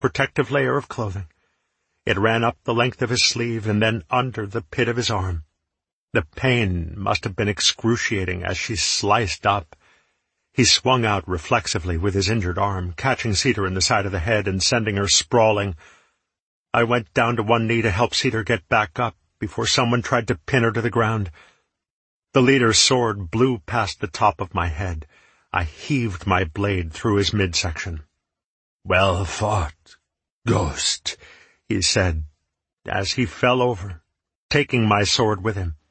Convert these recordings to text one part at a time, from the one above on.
protective layer of clothing. It ran up the length of his sleeve and then under the pit of his arm. The pain must have been excruciating as she sliced up. He swung out reflexively with his injured arm, catching Cedar in the side of the head and sending her sprawling. I went down to one knee to help Cedar get back up before someone tried to pin her to the ground. The leader's sword blew past the top of my head. I heaved my blade through his midsection. "Well fought, Ghost," he said, as he fell over, taking my sword with him.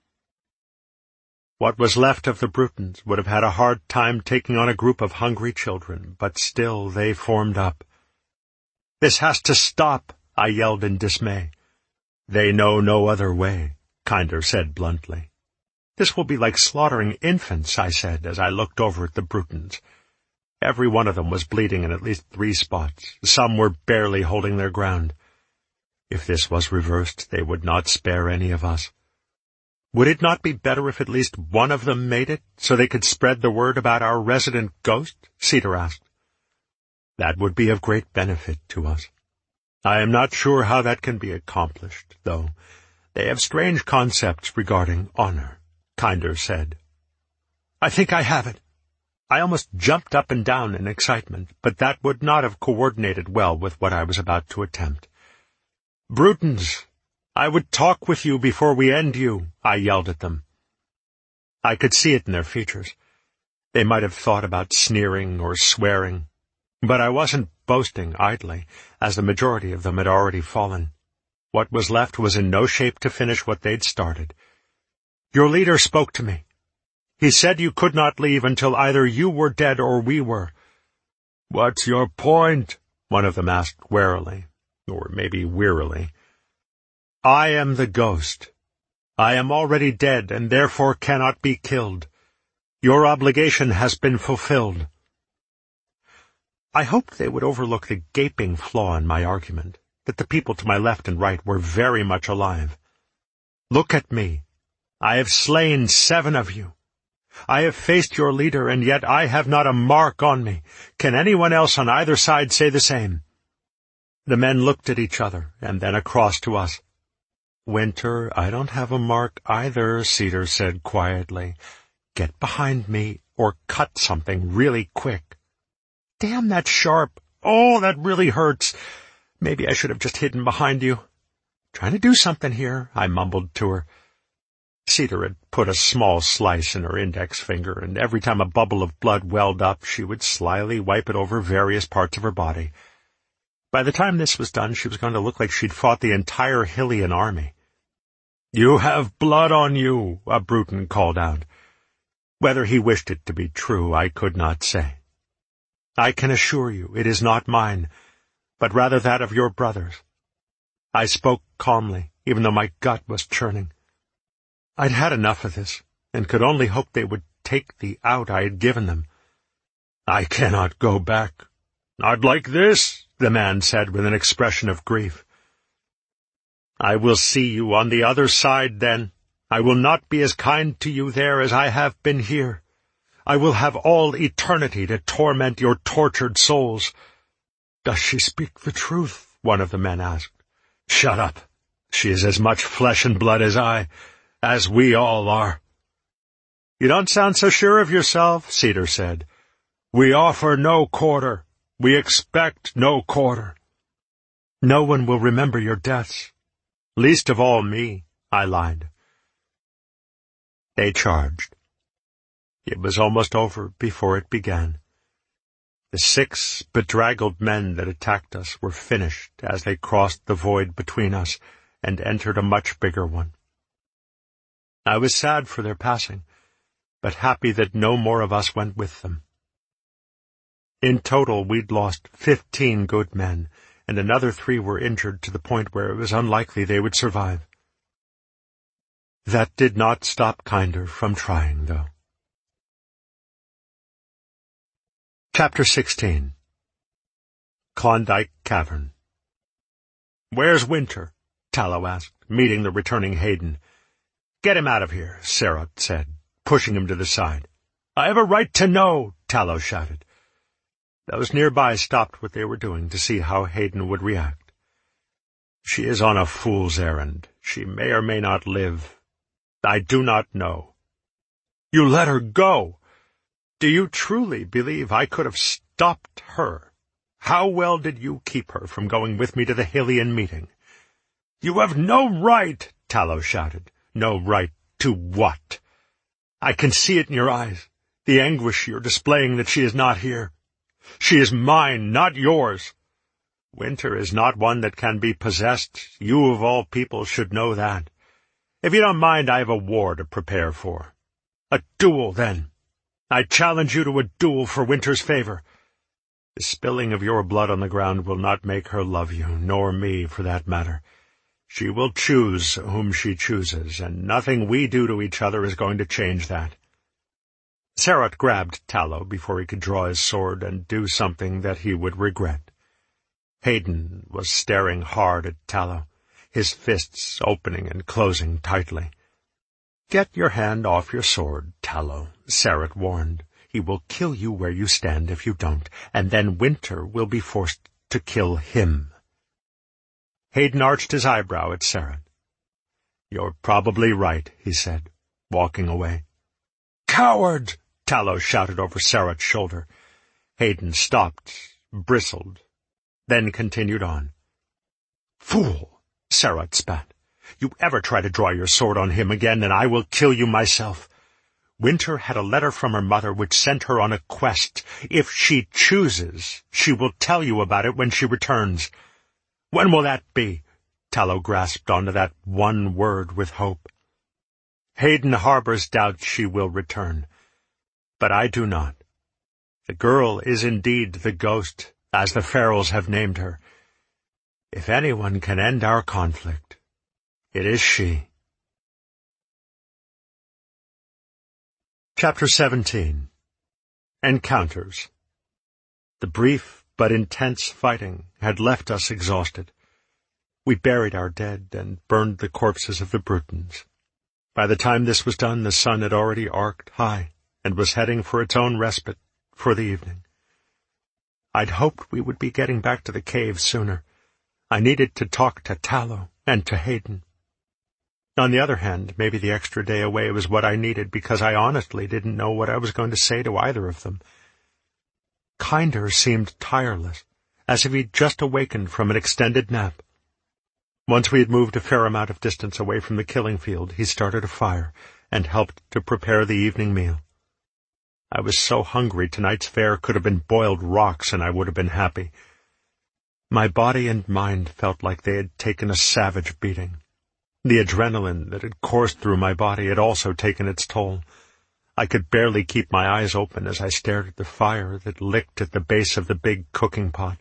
What was left of the Brutons would have had a hard time taking on a group of hungry children, but still they formed up. "This has to stop," I yelled in dismay. "They know no other way," Kinder said bluntly. "This will be like slaughtering infants," I said as I looked over at the Brutons. Every one of them was bleeding in at least 3 spots. Some were barely holding their ground. If this was reversed, they would not spare any of us. Would it not be better if at least one of them made it, so they could spread the word about our resident ghost? Cedar asked. That would be of great benefit to us. I am not sure how that can be accomplished, though. They have strange concepts regarding honor, Kinder said. I think I have it. I almost jumped up and down in excitement, but that would not have coordinated well with what I was about to attempt. Brutons, I would talk with you before we end you, I yelled at them. I could see it in their features. They might have thought about sneering or swearing, but I wasn't boasting idly, as the majority of them had already fallen. What was left was in no shape to finish what they'd started. Your leader spoke to me. He said you could not leave until either you were dead or we were. What's your point? One of them asked warily, or maybe wearily. I am the ghost. I am already dead and therefore cannot be killed. Your obligation has been fulfilled. I hoped they would overlook the gaping flaw in my argument, that the people to my left and right were very much alive. Look at me. I have slain 7 of you. I have faced your leader, and yet I have not a mark on me. Can anyone else on either side say the same? The men looked at each other, and then across to us. Winter, I don't have a mark either, Cedar said quietly. Get behind me, or cut something really quick. Damn, that's sharp. Oh, that really hurts. Maybe I should have just hidden behind you. Trying to do something here, I mumbled to her. Cedar had put a small slice in her index finger, and every time a bubble of blood welled up, she would slyly wipe it over various parts of her body. By the time this was done, she was going to look like she'd fought the entire Hylian army. You have blood on you, a Bruton called out. Whether he wished it to be true, I could not say. I can assure you it is not mine, but rather that of your brothers. I spoke calmly, even though my gut was churning. I'd had enough of this, and could only hope they would take the out I had given them. I cannot go back. Not like this, the man said with an expression of grief. I will see you on the other side, then. I will not be as kind to you there as I have been here. I will have all eternity to torment your tortured souls. Does she speak the truth? One of the men asked. Shut up. She is as much flesh and blood as we all are. You don't sound so sure of yourself, Cedar said. We offer no quarter. We expect no quarter. No one will remember your deaths. Least of all me, I lied. They charged. It was almost over before it began. The 6 bedraggled men that attacked us were finished as they crossed the void between us and entered a much bigger one. I was sad for their passing, but happy that no more of us went with them. In total, we'd lost 15 good men, and another 3 were injured to the point where it was unlikely they would survive. That did not stop Kinder from trying, though. Chapter 16. Klondike Cavern. Where's Winter? Tallow asked, meeting the returning Hayden. Get him out of here, Sarah said, pushing him to the side. I have a right to know, Tallow shouted. Those nearby stopped what they were doing to see how Hayden would react. "She is on a fool's errand. She may or may not live. I do not know." "You let her go! Do you truly believe I could have stopped her? How well did you keep her from going with me to the Hylian meeting?" "You have no right," Tallow shouted. "No right to what? I can see it in your eyes, the anguish you're displaying that she is not here. She is mine, not yours. Winter is not one that can be possessed. You of all people should know that. If you don't mind, I have a war to prepare for. A duel, then. I challenge you to a duel for Winter's favor. The spilling of your blood on the ground will not make her love you, nor me, for that matter. She will choose whom she chooses, and nothing we do to each other is going to change that." Serot grabbed Tallow before he could draw his sword and do something that he would regret. Hayden was staring hard at Tallow, his fists opening and closing tightly. "Get your hand off your sword, Tallow," Serot warned. "He will kill you where you stand if you don't, and then Winter will be forced to kill him." Hayden arched his eyebrow at Serot. "You're probably right," he said, walking away. "Coward!" Tallow shouted over Serot's shoulder. Hayden stopped, bristled, then continued on. "Fool!" Serot spat. "You ever try to draw your sword on him again, and I will kill you myself. Winter had a letter from her mother which sent her on a quest. If she chooses, she will tell you about it when she returns. When will that be?" Tallow grasped onto that one word with hope. "Hayden harbors doubts she will return, but I do not. The girl is indeed the ghost, as the Ferals have named her. If anyone can end our conflict, it is she." Chapter 17. Encounters. The brief but intense fighting had left us exhausted. We buried our dead and burned the corpses of the Brutons. By the time this was done, the sun had already arced high and was heading for its own respite for the evening. I'd hoped we would be getting back to the cave sooner. I needed to talk to Tallow and to Hayden. On the other hand, maybe the extra day away was what I needed, because I honestly didn't know what I was going to say to either of them. Kinder seemed tireless, as if he'd just awakened from an extended nap. Once we had moved a fair amount of distance away from the killing field, he started a fire and helped to prepare the evening meal. I was so hungry tonight's fare could have been boiled rocks and I would have been happy. My body and mind felt like they had taken a savage beating. The adrenaline that had coursed through my body had also taken its toll. I could barely keep my eyes open as I stared at the fire that licked at the base of the big cooking pot.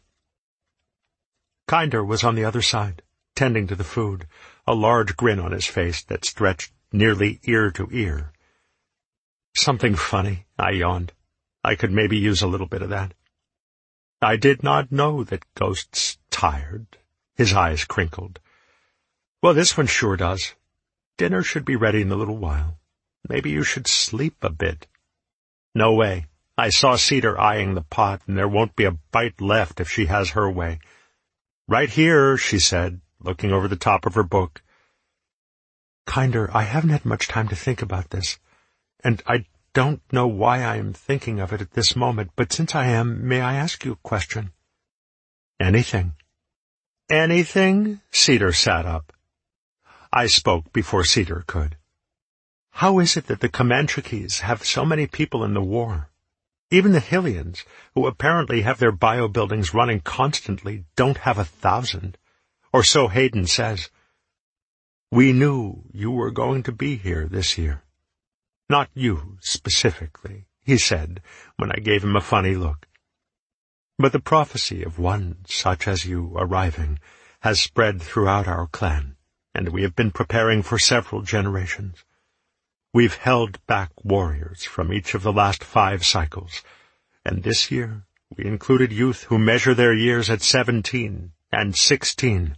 Kinder was on the other side, tending to the food, a large grin on his face that stretched nearly ear to ear. "Something funny," I yawned. "I could maybe use a little bit of that." "I did not know that ghosts tired." His eyes crinkled. "Well, this one sure does. Dinner should be ready in a little while. Maybe you should sleep a bit." "No way. I saw Cedar eyeing the pot, and there won't be a bite left if she has her way." "Right here," she said, looking over the top of her book. "Kinder, I haven't had much time to think about this, and I don't know why I am thinking of it at this moment, but since I am, may I ask you a question?" "Anything." "Anything?" Cedar sat up. I spoke before Cedar could. "How is it that the Comanchees have so many people in the war? Even the Hylians, who apparently have their bio-buildings running constantly, don't have 1,000. Or so Hayden says. We knew you were going to be here this year. Not you, specifically," he said, when I gave him a funny look. "But the prophecy of one such as you arriving has spread throughout our clan, and we have been preparing for several generations. We've held back warriors from each of the last 5 cycles, and this year we included youth who measure their years at 17 and 16.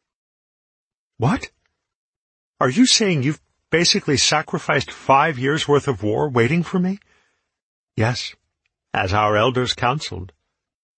"What? Are you saying you've basically sacrificed 5 years' worth of war waiting for me?" "Yes, as our elders counseled.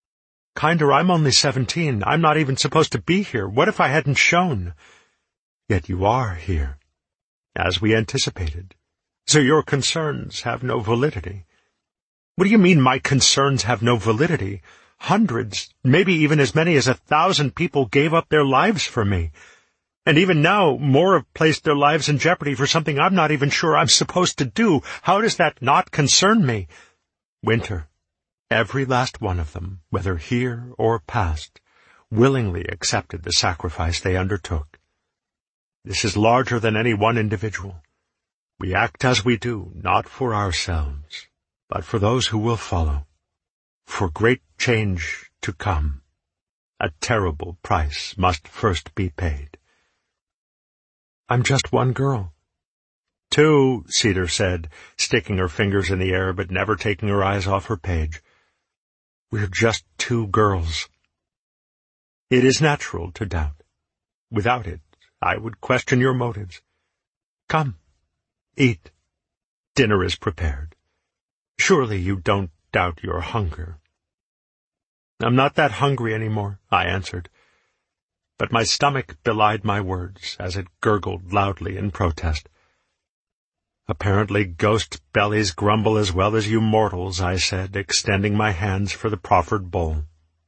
Kinder, I'm only 17. I'm not even supposed to be here. What if I hadn't shown? Yet you are here, as we anticipated. So your concerns have no validity. What do you mean my concerns have no validity? Hundreds, maybe even as many as 1,000 people gave up their lives for me. And even now, more have placed their lives in jeopardy for something I'm not even sure I'm supposed to do. How does that not concern me? Winter, every last one of them, whether here or past, willingly accepted the sacrifice they undertook. This is larger than any one individual. We act as we do, not for ourselves, but for those who will follow, for great change to come. A terrible price must first be paid. I'm just one girl. 2, Cedar said, sticking her fingers in the air but never taking her eyes off her page. We're just 2 girls. It is natural to doubt. Without it, I would question your motives. Come, eat. Dinner is prepared. Surely you don't doubt your hunger. I'm not that hungry anymore, I answered. But my stomach belied my words as it gurgled loudly in protest. Apparently ghost bellies grumble as well as you mortals, I said, extending my hands for the proffered bowl.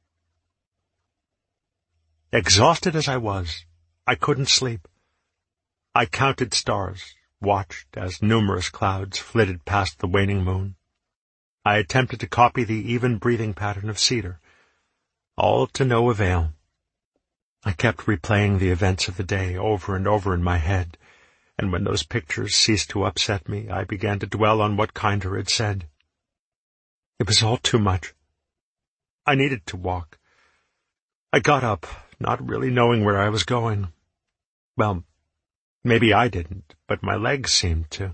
Exhausted as I was, I couldn't sleep. I counted stars, watched as numerous clouds flitted past the waning moon. I attempted to copy the even breathing pattern of Cedar, all to no avail. I kept replaying the events of the day over and over in my head, and when those pictures ceased to upset me, I began to dwell on what Kinder had said. It was all too much. I needed to walk. I got up, not really knowing where I was going. Well, maybe I didn't, but my legs seemed to.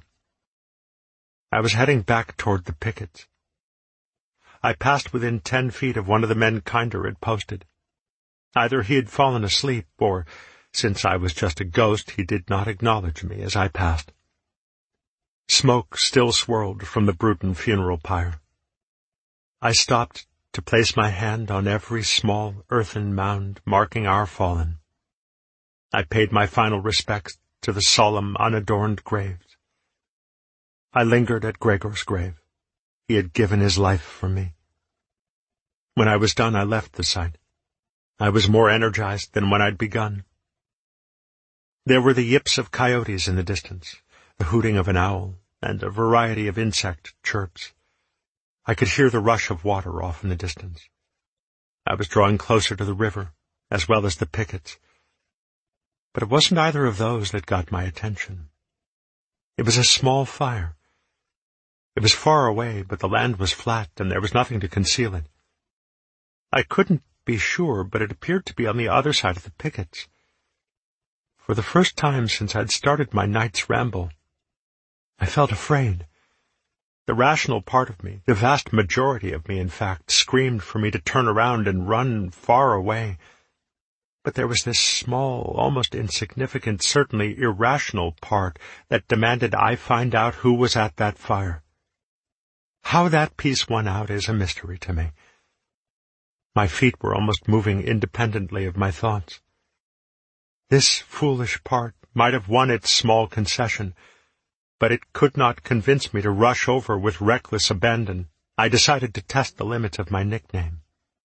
I was heading back toward the pickets. I passed within 10 feet of one of the men Kinder had posted. Either he had fallen asleep, or, since I was just a ghost, he did not acknowledge me as I passed. Smoke still swirled from the Bruton funeral pyre. I stopped to place my hand on every small earthen mound marking our fallen. I paid my final respects to the solemn, unadorned graves. I lingered at Gregor's grave. He had given his life for me. When I was done, I left the site. I was more energized than when I'd begun. There were the yips of coyotes in the distance, the hooting of an owl, and a variety of insect chirps. I could hear the rush of water off in the distance. I was drawing closer to the river, as well as the pickets. But it wasn't either of those that got my attention. It was a small fire. It was far away, but the land was flat, and there was nothing to conceal it. I couldn't be sure, but it appeared to be on the other side of the pickets. For the first time since I'd started my night's ramble, I felt afraid. The rational part of me, the vast majority of me, in fact, screamed for me to turn around and run far away. But there was this small, almost insignificant, certainly irrational part that demanded I find out who was at that fire. How that piece won out is a mystery to me. My feet were almost moving independently of my thoughts. This foolish part might have won its small concession, but it could not convince me to rush over with reckless abandon. I decided to test the limits of my nickname.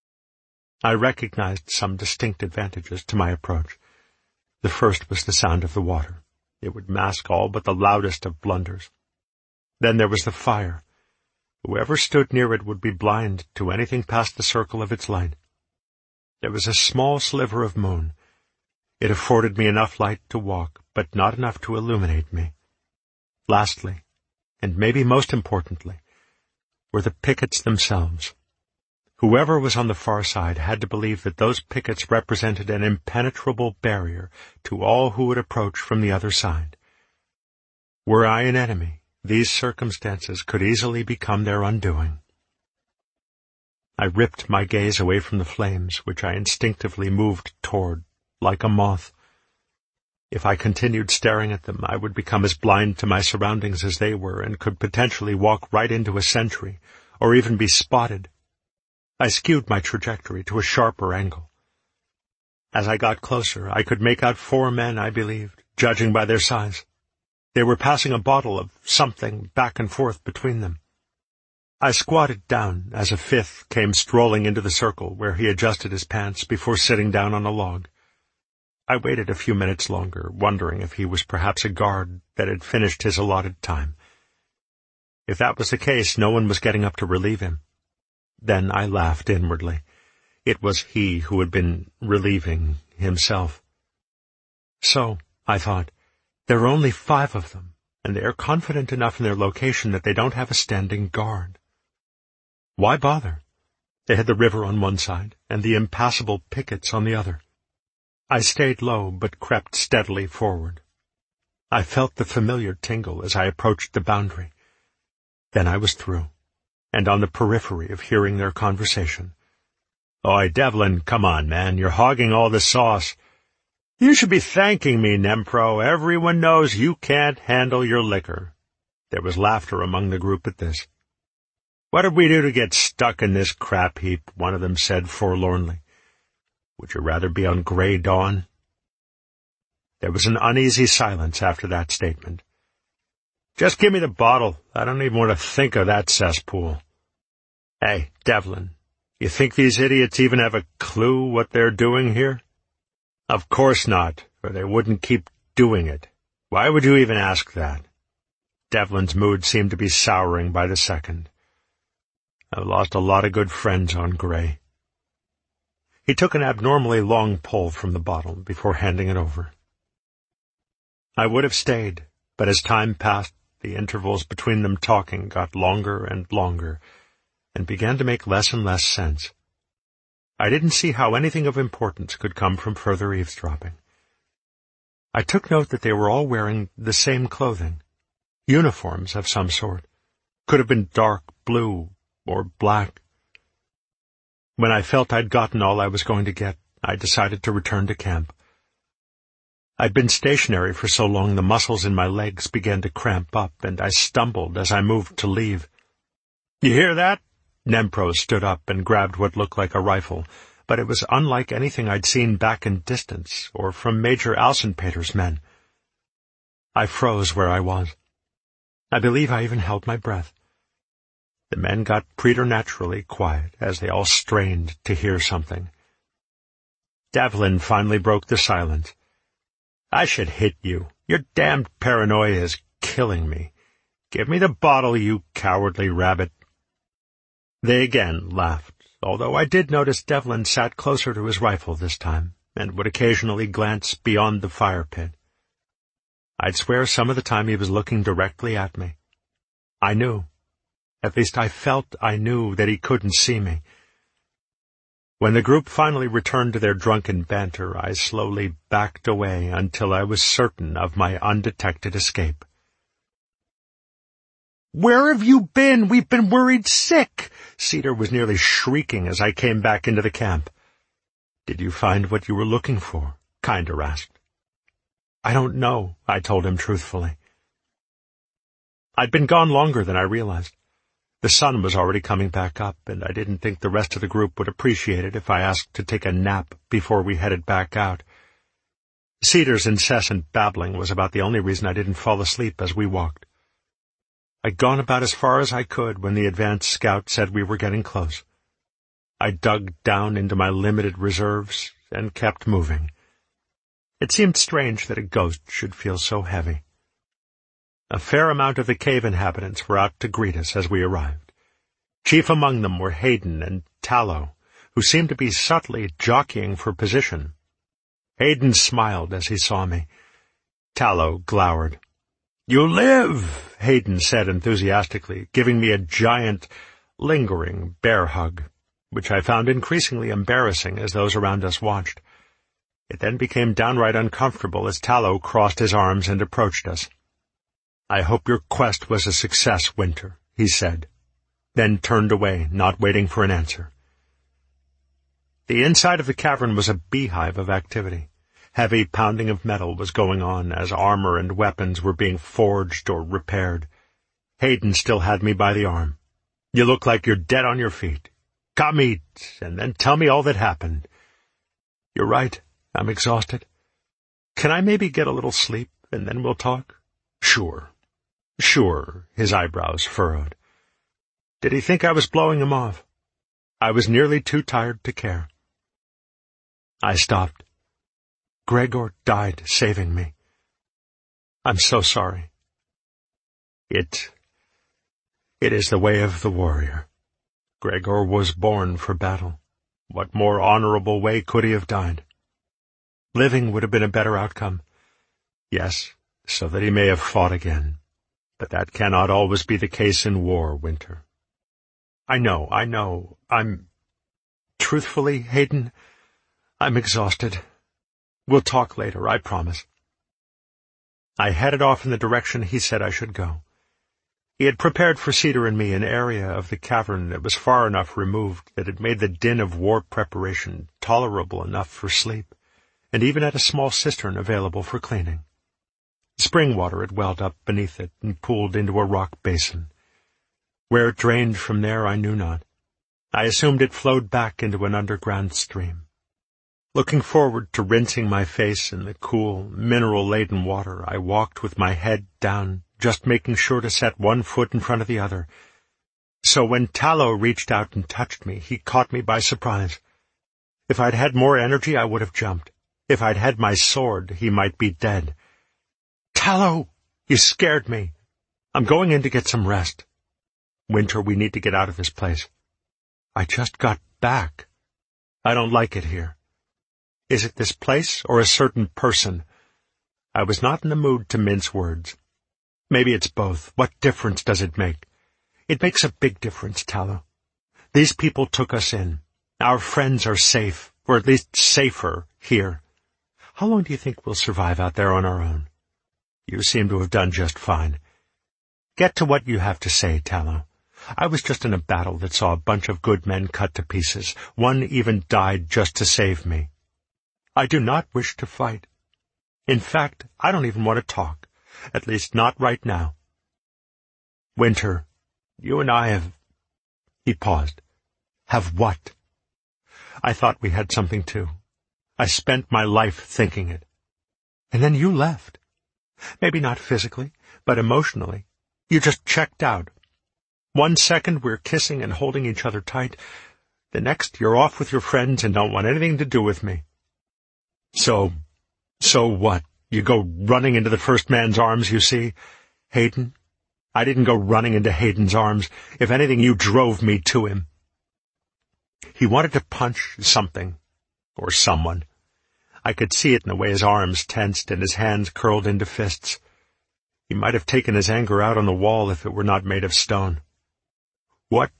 I recognized some distinct advantages to my approach. The first was the sound of the water. It would mask all but the loudest of blunders. Then there was the fire. Whoever stood near it would be blind to anything past the circle of its light. There was a small sliver of moon. It afforded me enough light to walk, but not enough to illuminate me. Lastly, and maybe most importantly, were the pickets themselves. Whoever was on the far side had to believe that those pickets represented an impenetrable barrier to all who would approach from the other side. Were I an enemy, these circumstances could easily become their undoing. I ripped my gaze away from the flames, which I instinctively moved toward, like a moth. If I continued staring at them, I would become as blind to my surroundings as they were, and could potentially walk right into a sentry, or even be spotted. I skewed my trajectory to a sharper angle. As I got closer, I could make out 4 men, I believed, judging by their size. They were passing a bottle of something back and forth between them. I squatted down as a 5th came strolling into the circle where he adjusted his pants before sitting down on a log. I waited a few minutes longer, wondering if he was perhaps a guard that had finished his allotted time. If that was the case, no one was getting up to relieve him. Then I laughed inwardly. It was he who had been relieving himself. So, I thought, there are only 5 of them, and they are confident enough in their location that they don't have a standing guard. Why bother? They had the river on one side, and the impassable pickets on the other. I stayed low, but crept steadily forward. I felt the familiar tingle as I approached the boundary. Then I was through, and on the periphery of hearing their conversation. "Oi, Devlin, come on, man, you're hogging all the sauce. You should be thanking me, Nempro. Everyone knows you can't handle your liquor." There was laughter among the group at this. "What did we do to get stuck in this crap heap?" one of them said forlornly. "Would you rather be on Grey Dawn?" There was an uneasy silence after that statement. "Just give me the bottle. I don't even want to think of that cesspool." "Hey, Devlin, you think these idiots even have a clue what they're doing here?" "Of course not, or they wouldn't keep doing it. Why would you even ask that?" Devlin's mood seemed to be souring by the second. "I've lost a lot of good friends on Grey." He took an abnormally long pull from the bottle before handing it over. I would have stayed, but as time passed, the intervals between them talking got longer and longer, and began to make less and less sense. I didn't see how anything of importance could come from further eavesdropping. I took note that they were all wearing the same clothing, uniforms of some sort. Could have been dark blue or black. When I felt I'd gotten all I was going to get, I decided to return to camp. I'd been stationary for so long the muscles in my legs began to cramp up, and I stumbled as I moved to leave. "You hear that?" Nempro stood up and grabbed what looked like a rifle, but it was unlike anything I'd seen back in distance or from Major Alsenpater's men. I froze where I was. I believe I even held my breath. The men got preternaturally quiet as they all strained to hear something. Devlin finally broke the silence. "I should hit you. Your damned paranoia is killing me. Give me the bottle, you cowardly rabbit." They again laughed, although I did notice Devlin sat closer to his rifle this time, and would occasionally glance beyond the fire pit. I'd swear some of the time he was looking directly at me. I knew. At least I felt I knew that he couldn't see me. When the group finally returned to their drunken banter, I slowly backed away until I was certain of my undetected escape. "Where have you been? We've been worried sick!" Cedar was nearly shrieking as I came back into the camp. "Did you find what you were looking for?" Kinder asked. "I don't know," I told him truthfully. I'd been gone longer than I realized. The sun was already coming back up, and I didn't think the rest of the group would appreciate it if I asked to take a nap before we headed back out. Cedar's incessant babbling was about the only reason I didn't fall asleep as we walked. I'd gone about as far as I could when the advance scout said we were getting close. I dug down into my limited reserves and kept moving. It seemed strange that a ghost should feel so heavy. A fair amount of the cave inhabitants were out to greet us as we arrived. Chief among them were Hayden and Tallow, who seemed to be subtly jockeying for position. Hayden smiled as he saw me. Tallow glowered. "You live," Hayden said enthusiastically, giving me a giant, lingering bear hug, which I found increasingly embarrassing as those around us watched. It then became downright uncomfortable as Tallow crossed his arms and approached us. "I hope your quest was a success, Winter," he said, then turned away, not waiting for an answer. The inside of the cavern was a beehive of activity. Heavy pounding of metal was going on as armor and weapons were being forged or repaired. Hayden still had me by the arm. "You look like you're dead on your feet. Come eat, and then tell me all that happened. You're right, I'm exhausted. Can I maybe get a little sleep, and then we'll talk? Sure, his eyebrows furrowed. Did he think I was blowing him off? I was nearly too tired to care. I stopped. Gregor died saving me. I'm so sorry. It is the way of the warrior. Gregor was born for battle. What more honorable way could he have died? Living would have been a better outcome. Yes, so that he may have fought again. But that cannot always be the case in war, Winter. I know. Truthfully, Hayden, I'm exhausted. We'll talk later, I promise. I headed off in the direction he said I should go. He had prepared for Cedar and me an area of the cavern that was far enough removed that it made the din of war preparation tolerable enough for sleep, and even had a small cistern available for cleaning. Spring water had welled up beneath it and pooled into a rock basin. Where it drained from there I knew not. I assumed it flowed back into an underground stream. Looking forward to rinsing my face in the cool, mineral-laden water, I walked with my head down, just making sure to set one foot in front of the other. So when Tallow reached out and touched me, he caught me by surprise. If I'd had more energy, I would have jumped. If I'd had my sword, he might be dead. Tallow! You scared me. I'm going in to get some rest. Winter, we need to get out of this place. I just got back. I don't like it here. Is it this place or a certain person? I was not in the mood to mince words. Maybe it's both. What difference does it make? It makes a big difference, Tallow. These people took us in. Our friends are safe, or at least safer, here. How long do you think we'll survive out there on our own? You seem to have done just fine. Get to what you have to say, Tallow. I was just in a battle that saw a bunch of good men cut to pieces. One even died just to save me. I do not wish to fight. In fact, I don't even want to talk, at least not right now. Winter, you and I have... He paused. Have what? I thought we had something too. I spent my life thinking it. And then you left. Maybe not physically, but emotionally. You just checked out. 1 second we're kissing and holding each other tight. The next you're off with your friends and don't want anything to do with me. So what? You go running into the first man's arms you see? Hayden? I didn't go running into Hayden's arms. If anything, you drove me to him. He wanted to punch something, or someone. I could see it in the way his arms tensed and his hands curled into fists. He might have taken his anger out on the wall if it were not made of stone. What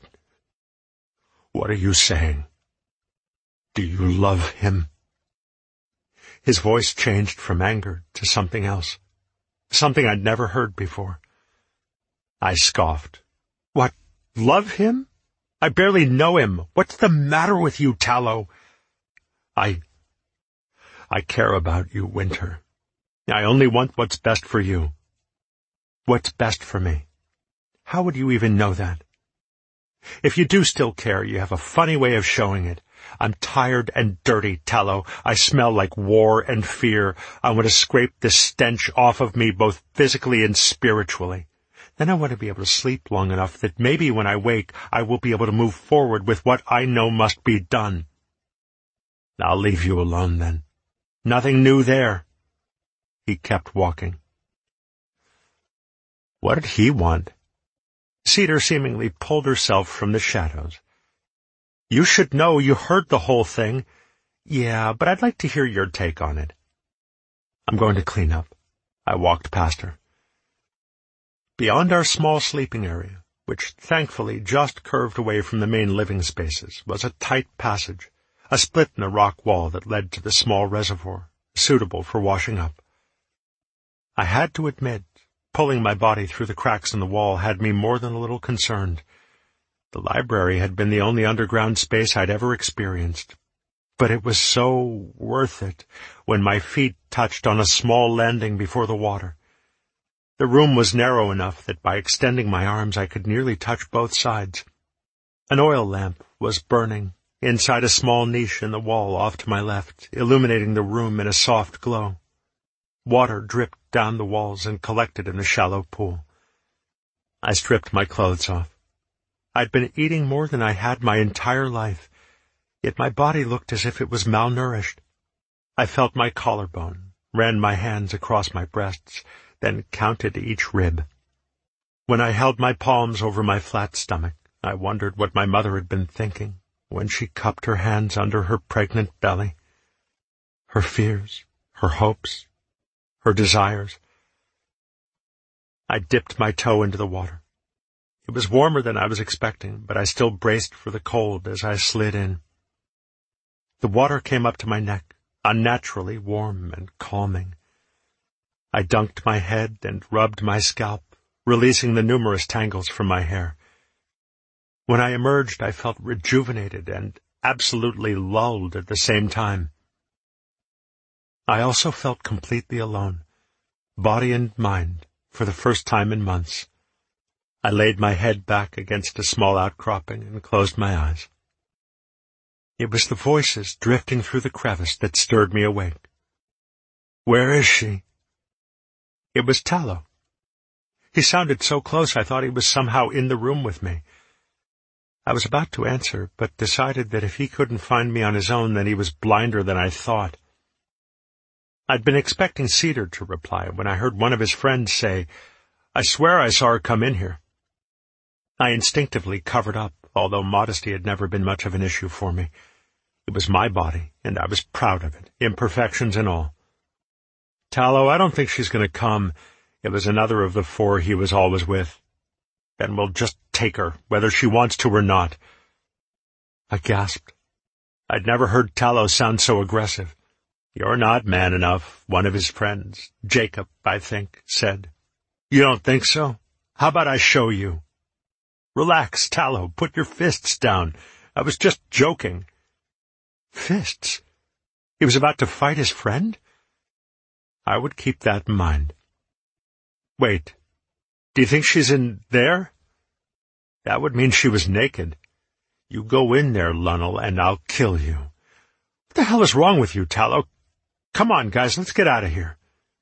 are you saying? Do you love him? His voice changed from anger to something else, something I'd never heard before. I scoffed. What, love him? I barely know him. What's the matter with you, Tallow? I care about you, Winter. I only want what's best for you. What's best for me? How would you even know that? If you do still care, you have a funny way of showing it. I'm tired and dirty, Tallow. I smell like war and fear. I want to scrape this stench off of me, both physically and spiritually. Then I want to be able to sleep long enough that maybe when I wake, I will be able to move forward with what I know must be done. I'll leave you alone then. Nothing new there. He kept walking. What did he want? Cedar seemingly pulled herself from the shadows. You should know. You heard the whole thing. Yeah, but I'd like to hear your take on it. I'm going to clean up. I walked past her. Beyond our small sleeping area, which thankfully just curved away from the main living spaces, was a tight passage, a split in the rock wall that led to the small reservoir, suitable for washing up. I had to admit, pulling my body through the cracks in the wall had me more than a little concerned. The library had been the only underground space I'd ever experienced, but it was so worth it when my feet touched on a small landing before the water. The room was narrow enough that by extending my arms I could nearly touch both sides. An oil lamp was burning inside a small niche in the wall off to my left, illuminating the room in a soft glow. Water dripped down the walls and collected in a shallow pool. I stripped my clothes off. I'd been eating more than I had my entire life, yet my body looked as if it was malnourished. I felt my collarbone, ran my hands across my breasts, then counted each rib. When I held my palms over my flat stomach, I wondered what my mother had been thinking when she cupped her hands under her pregnant belly. Her fears, her hopes, her desires. I dipped my toe into the water. It was warmer than I was expecting, but I still braced for the cold as I slid in. The water came up to my neck, unnaturally warm and calming. I dunked my head and rubbed my scalp, releasing the numerous tangles from my hair. When I emerged, I felt rejuvenated and absolutely lulled at the same time. I also felt completely alone, body and mind, for the first time in months. I laid my head back against a small outcropping and closed my eyes. It was the voices drifting through the crevice that stirred me awake. "Where is she?" It was Tallow. He sounded so close I thought he was somehow in the room with me. I was about to answer, but decided that if he couldn't find me on his own, then he was blinder than I thought. I'd been expecting Cedar to reply when I heard one of his friends say, "I swear I saw her come in here." I instinctively covered up, although modesty had never been much of an issue for me. It was my body, and I was proud of it, imperfections and all. "Tallow, I don't think she's going to come." It was another of the four he was always with. "Then we'll just take her, whether she wants to or not." I gasped. I'd never heard Tallow sound so aggressive. "You're not man enough," one of his friends, Jacob, I think, said. "You don't think so? How about I show you?" "Relax, Tallow, put your fists down. I was just joking." Fists? He was about to fight his friend? I would keep that in mind. "Wait, do you think she's in there?" "That would mean she was naked. You go in there, Lunnell, and I'll kill you." "What the hell is wrong with you, Tallow? Come on, guys, let's get out of here."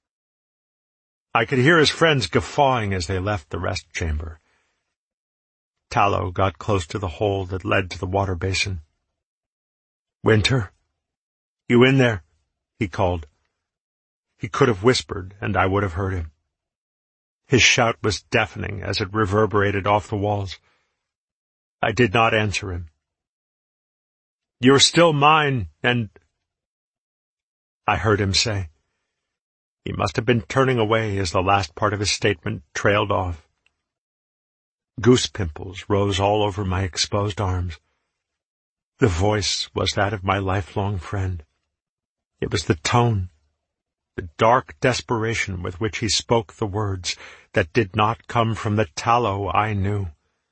I could hear his friends guffawing as they left the rest chamber. Tallow got close to the hole that led to the water basin. "Winter? You in there?" he called. He could have whispered, and I would have heard him. His shout was deafening as it reverberated off the walls. I did not answer him. "You're still mine, and—" I heard him say. He must have been turning away as the last part of his statement trailed off. Goose pimples rose all over my exposed arms. The voice was that of my lifelong friend. It was the tone, the dark desperation with which he spoke the words that did not come from the Tallow I knew.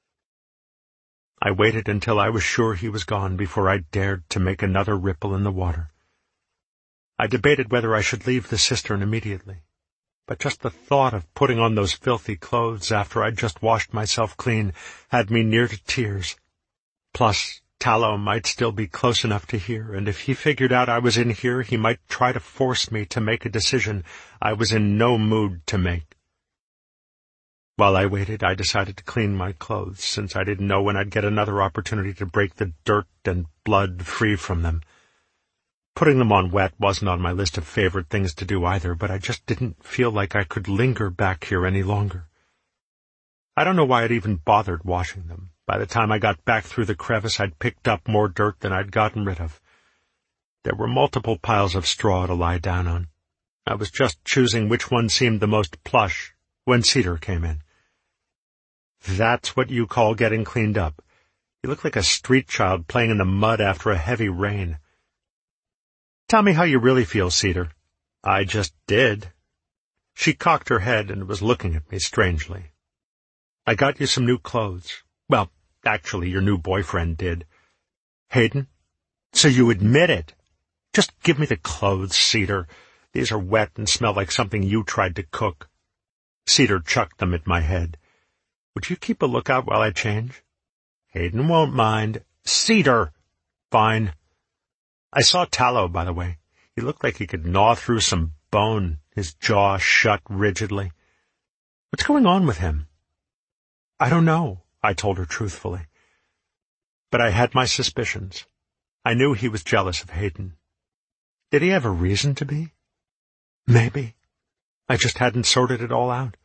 I waited until I was sure he was gone before I dared to make another ripple in the water. I debated whether I should leave the cistern immediately, but just the thought of putting on those filthy clothes after I'd just washed myself clean had me near to tears. Plus, Tallow might still be close enough to hear, and if he figured out I was in here, he might try to force me to make a decision I was in no mood to make. While I waited, I decided to clean my clothes, since I didn't know when I'd get another opportunity to break the dirt and blood free from them. Putting them on wet wasn't on my list of favorite things to do either, but I just didn't feel like I could linger back here any longer. I don't know why I'd even bothered washing them. By the time I got back through the crevice, I'd picked up more dirt than I'd gotten rid of. There were multiple piles of straw to lie down on. I was just choosing which one seemed the most plush when Cedar came in. "That's what you call getting cleaned up. You look like a street child playing in the mud after a heavy rain." "Tell me how you really feel, Cedar." "I just did." She cocked her head and was looking at me strangely. "I got you some new clothes. Well, actually, your new boyfriend did." "Hayden? So you admit it? Just give me the clothes, Cedar. These are wet and smell like something you tried to cook." Cedar chucked them at my head. "Would you keep a lookout while I change?" "Hayden won't mind." Cedar! Fine. I saw Tallow, by the way. He looked like he could gnaw through some bone, his jaw shut rigidly. What's going on with him? I don't know, I told her truthfully. But I had my suspicions. I knew he was jealous of Hayden. Did he have a reason to be? Maybe. I just hadn't sorted it all out.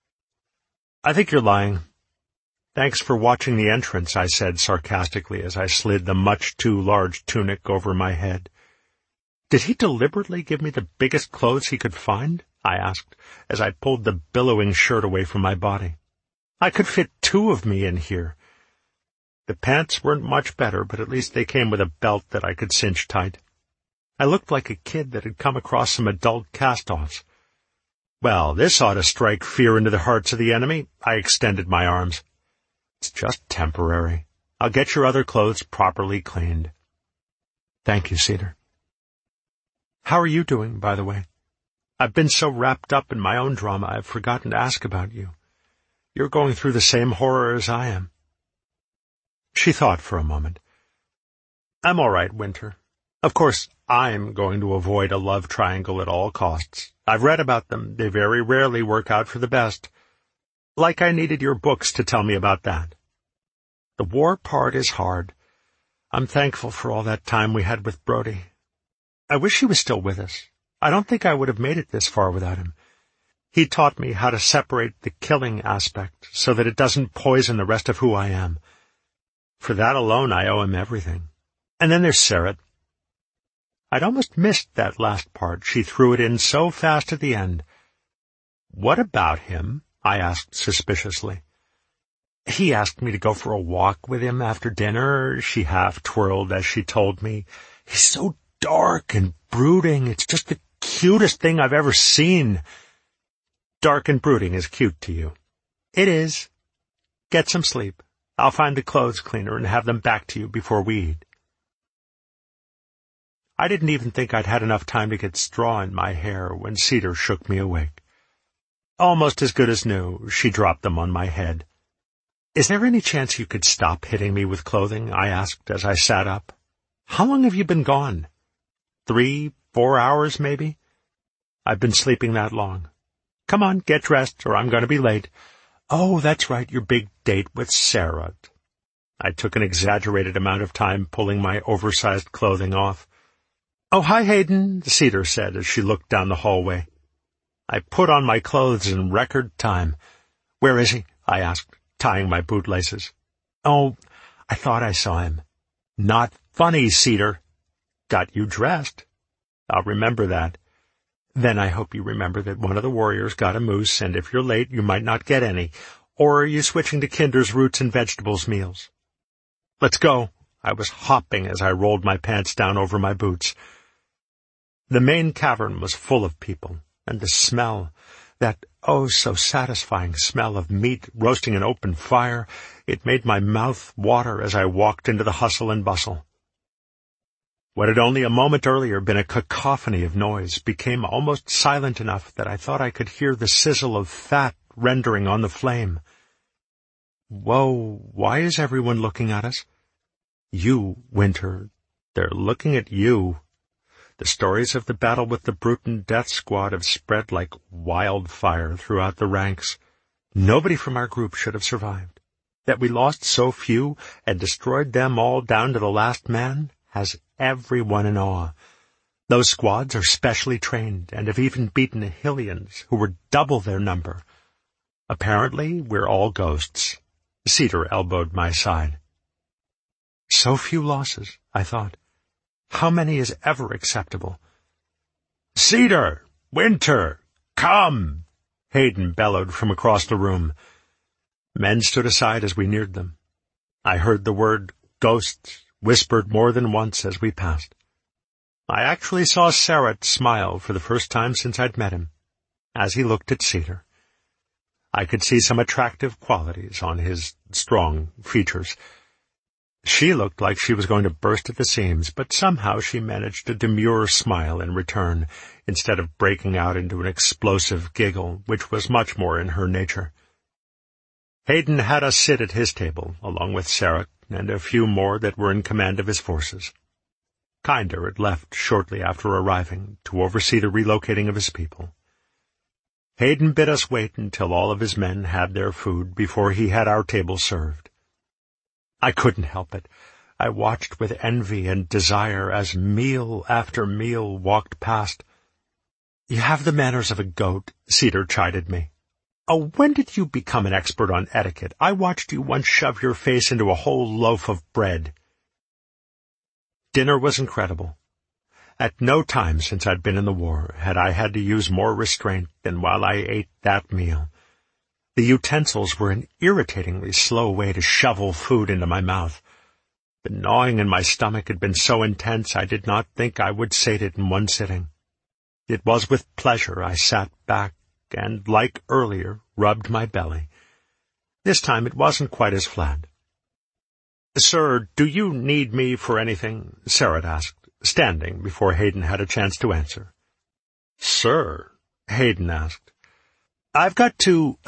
I think you're lying. Thanks for watching the entrance, I said sarcastically as I slid the much too large tunic over my head. Did he deliberately give me the biggest clothes he could find? I asked, as I pulled the billowing shirt away from my body. I could fit 2 of me in here. The pants weren't much better, but at least they came with a belt that I could cinch tight. I looked like a kid that had come across some adult cast-offs. Well, this ought to strike fear into the hearts of the enemy. I extended my arms. It's just temporary. I'll get your other clothes properly cleaned. Thank you, Cedar. How are you doing, by the way? I've been so wrapped up in my own drama I've forgotten to ask about you. You're going through the same horror as I am. She thought for a moment. I'm all right, Winter. Of course, I'm going to avoid a love triangle at all costs. I've read about them. They very rarely work out for the best. Like I needed your books to tell me about that. The war part is hard. I'm thankful for all that time we had with Brody. I wish he was still with us. I don't think I would have made it this far without him. He taught me how to separate the killing aspect so that it doesn't poison the rest of who I am. For that alone, I owe him everything. And then there's Sarah. I'd almost missed that last part. She threw it in so fast at the end. What about him? I asked suspiciously. He asked me to go for a walk with him after dinner, she half twirled as she told me. He's so dark and brooding. It's just the cutest thing I've ever seen. Dark and brooding is cute to you. It is. Get some sleep. I'll find the clothes cleaner and have them back to you before we eat. I didn't even think I'd had enough time to get straw in my hair when Cedar shook me awake. Almost as good as new, she dropped them on my head. Is there any chance you could stop hitting me with clothing? I asked as I sat up. How long have you been gone? 3, 4 hours, maybe? I've been sleeping that long. Come on, get dressed, or I'm going to be late. Oh, that's right, your big date with Sarah. I took an exaggerated amount of time pulling my oversized clothing off. Oh, hi, Hayden, Cedar said as she looked down the hallway. I put on my clothes in record time. Where is he? I asked, tying my bootlaces. Oh, I thought I saw him. Not funny, Cedar. Got you dressed. I'll remember that. Then I hope you remember that one of the warriors got a moose, and if you're late, you might not get any. Or are you switching to Kinder's roots and vegetables meals? Let's go. I was hopping as I rolled my pants down over my boots. The main cavern was full of people, and the smell, that so satisfying smell of meat roasting an open fire, it made my mouth water as I walked into the hustle and bustle. What had only a moment earlier been a cacophony of noise became almost silent enough that I thought I could hear the sizzle of fat rendering on the flame. Whoa, why is everyone looking at us? You, Winter, they're looking at you. The stories of the battle with the Bruton Death Squad have spread like wildfire throughout the ranks. Nobody from our group should have survived. That we lost so few and destroyed them all down to the last man has everyone in awe. Those squads are specially trained and have even beaten the Hylians, who were double their number. Apparently, we're all ghosts. Cedar elbowed my side. So few losses, I thought. How many is ever acceptable? Cedar! Winter! Come! Hayden bellowed from across the room. Men stood aside as we neared them. I heard the word ghosts whispered more than once as we passed. I actually saw Sarah smile for the first time since I'd met him, as he looked at Cedar. I could see some attractive qualities on his strong features. She looked like she was going to burst at the seams, but somehow she managed a demure smile in return, instead of breaking out into an explosive giggle, which was much more in her nature. Hayden had us sit at his table, along with Sarah, and a few more that were in command of his forces. Kinder had left shortly after arriving to oversee the relocating of his people. Hayden bid us wait until all of his men had their food before he had our table served. I couldn't help it. I watched with envy and desire as meal after meal walked past. "You have the manners of a goat," Cedar chided me. "Oh, when did you become an expert on etiquette? I watched you once shove your face into a whole loaf of bread." Dinner was incredible. At no time since I'd been in the war had I had to use more restraint than while I ate that meal. The utensils were an irritatingly slow way to shovel food into my mouth. The gnawing in my stomach had been so intense I did not think I would sate it in one sitting. It was with pleasure I sat back and, like earlier, rubbed my belly. This time it wasn't quite as flat. "Sir, do you need me for anything?" Sarah asked, standing before Hayden had a chance to answer. "Sir?" Hayden asked. "I've got to,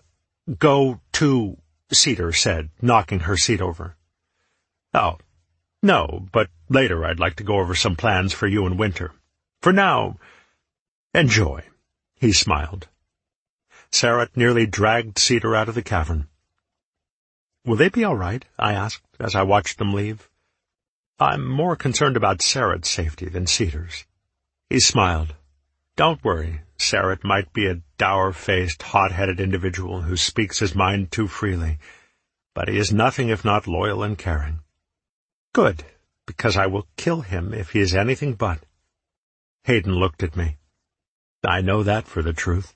go to," Cedar said, knocking her seat over. "Oh, no, but later I'd like to go over some plans for you and Winter. For now, enjoy," he smiled. Sarah nearly dragged Cedar out of the cavern. "Will they be all right?" I asked as I watched them leave. "I'm more concerned about Sarah's safety than Cedar's." He smiled. "Don't worry. Sarah might be a dour-faced, hot-headed individual who speaks his mind too freely, but he is nothing if not loyal and caring." "Good, because I will kill him if he is anything but." Hayden looked at me. "I know that for the truth."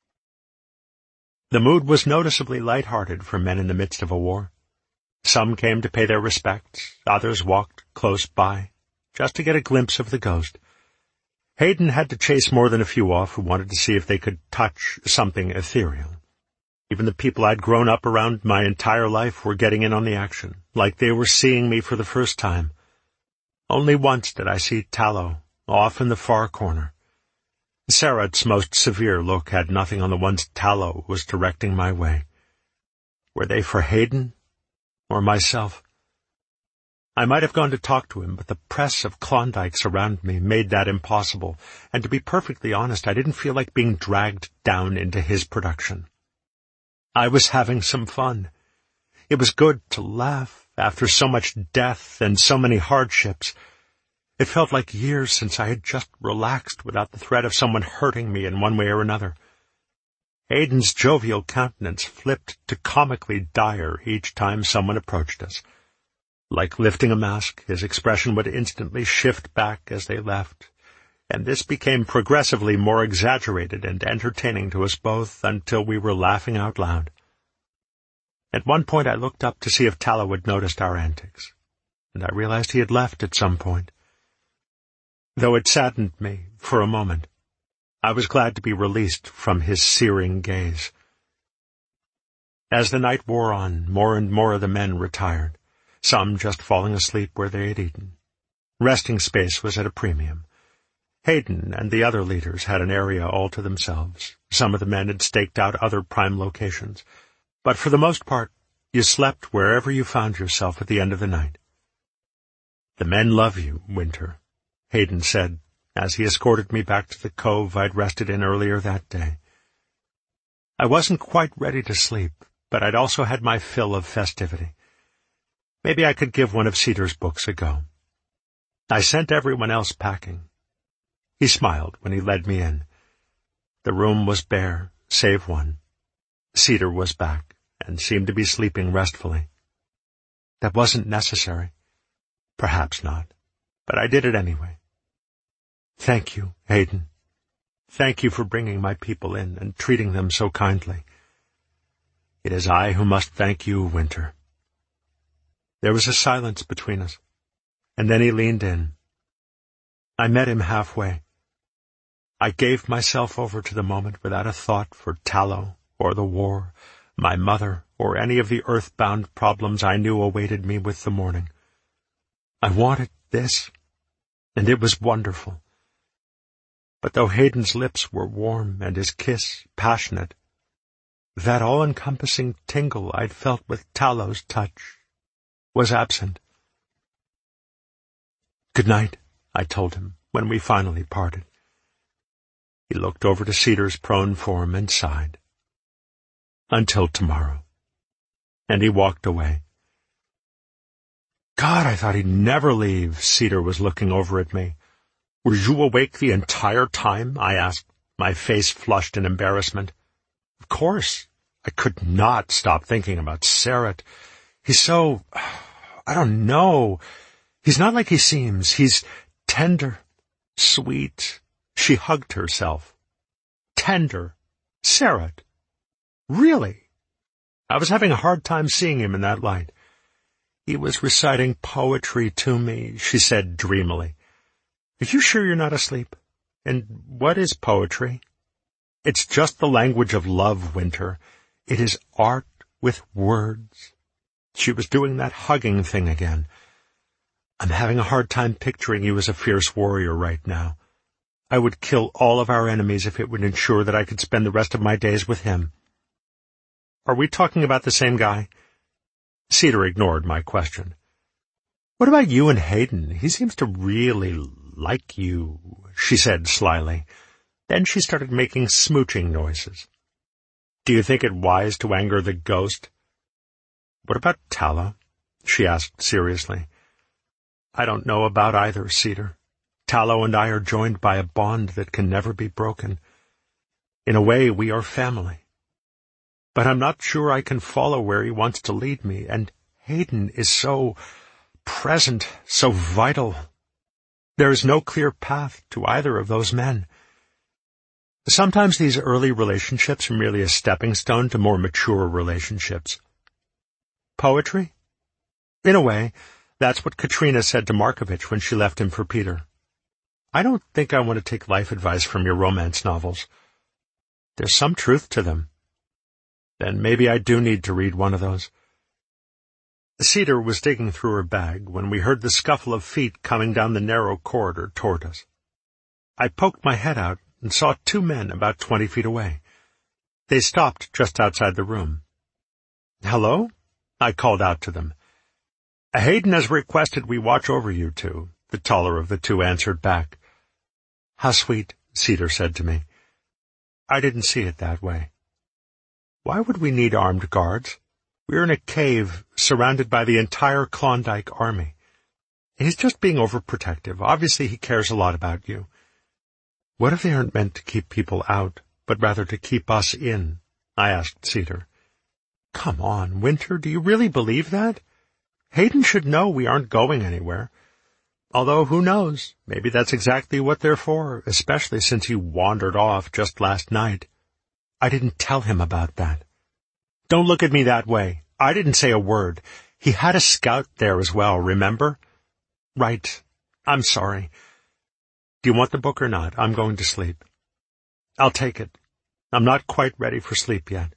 The mood was noticeably light-hearted for men in the midst of a war. Some came to pay their respects, others walked close by, just to get a glimpse of the ghost. Hayden had to chase more than a few off who wanted to see if they could touch something ethereal. Even the people I'd grown up around my entire life were getting in on the action, like they were seeing me for the first time. Only once did I see Tallow, off in the far corner. Sarah's most severe look had nothing on the ones Tallow was directing my way. Were they for Hayden or myself? I might have gone to talk to him, but the press of Klondikes around me made that impossible, and to be perfectly honest, I didn't feel like being dragged down into his production. I was having some fun. It was good to laugh after so much death and so many hardships. It felt like years since I had just relaxed without the threat of someone hurting me in one way or another. Hayden's jovial countenance flipped to comically dire each time someone approached us. Like lifting a mask, his expression would instantly shift back as they left, and this became progressively more exaggerated and entertaining to us both until we were laughing out loud. At one point I looked up to see if Tallow had noticed our antics, and I realized he had left at some point. Though it saddened me for a moment, I was glad to be released from his searing gaze. As the night wore on, more and more of the men retired, some just falling asleep where they had eaten. Resting space was at a premium. Hayden and the other leaders had an area all to themselves. Some of the men had staked out other prime locations, but for the most part, you slept wherever you found yourself at the end of the night. "The men love you, Winter," Hayden said, as he escorted me back to the cove I'd rested in earlier that day. I wasn't quite ready to sleep, but I'd also had my fill of festivity. Maybe I could give one of Cedar's books a go. I sent everyone else packing. He smiled when he led me in. The room was bare, save one. Cedar was back, and seemed to be sleeping restfully. That wasn't necessary. Perhaps not, but I did it anyway. "Thank you, Hayden. Thank you for bringing my people in and treating them so kindly. It is I who must thank you, Winter." There was a silence between us, and then he leaned in. I met him halfway. I gave myself over to the moment without a thought for Tallow or the war, my mother, or any of the earthbound problems I knew awaited me with the morning. I wanted this, and it was wonderful. But though Hayden's lips were warm and his kiss passionate, that all-encompassing tingle I'd felt with Tallow's touch was absent. "Good night," I told him when we finally parted. He looked over to Cedar's prone form and sighed. "Until tomorrow." And he walked away. "God, I thought he'd never leave." Cedar was looking over at me. "Were you awake the entire time?" I asked, my face flushed in embarrassment. "Of course. I could not stop thinking about Sarah. He's so... I don't know. He's not like he seems. He's tender, sweet." She hugged herself. Tender. Sarah. Really? I was having a hard time seeing him in that light. "He was reciting poetry to me," she said dreamily. "Are you sure you're not asleep? And what is poetry?" "It's just the language of love, Winter. It is art with words." She was doing that hugging thing again. "I'm having a hard time picturing you as a fierce warrior right now. I would kill all of our enemies if it would ensure that I could spend the rest of my days with him." "Are we talking about the same guy?" Cedar ignored my question. "What about you and Hayden? He seems to really like you," she said slyly. Then she started making smooching noises. "Do you think it wise to anger the ghost?" "What about Tallow?" she asked seriously. "I don't know about either, Cedar. Tallow and I are joined by a bond that can never be broken. In a way, we are family. But I'm not sure I can follow where he wants to lead me, and Hayden is so present, so vital. There is no clear path to either of those men. Sometimes these early relationships are merely a stepping stone to more mature relationships." "Poetry?" "In a way, that's what Katrina said to Markovich when she left him for Peter. I don't think I want to take life advice from your romance novels. There's some truth to them. Then maybe I do need to read one of those." Cedar was digging through her bag when we heard the scuffle of feet coming down the narrow corridor toward us. I poked my head out and saw 2 men about 20 feet away. They stopped just outside the room. "Hello?" I called out to them. "Hayden has requested we watch over you two," the taller of the 2 answered back. "How sweet," Cedar said to me. I didn't see it that way. Why would we need armed guards? We're in a cave surrounded by the entire Klondike army. He's just being overprotective. Obviously he cares a lot about you. What if they aren't meant to keep people out, but rather to keep us in? I asked Cedar. Come on, Winter, do you really believe that? Hayden should know we aren't going anywhere. Although, who knows, maybe that's exactly what they're for, especially since he wandered off just last night. I didn't tell him about that. Don't look at me that way. I didn't say a word. He had a scout there as well, remember? Right. I'm sorry. Do you want the book or not? I'm going to sleep. I'll take it. I'm not quite ready for sleep yet.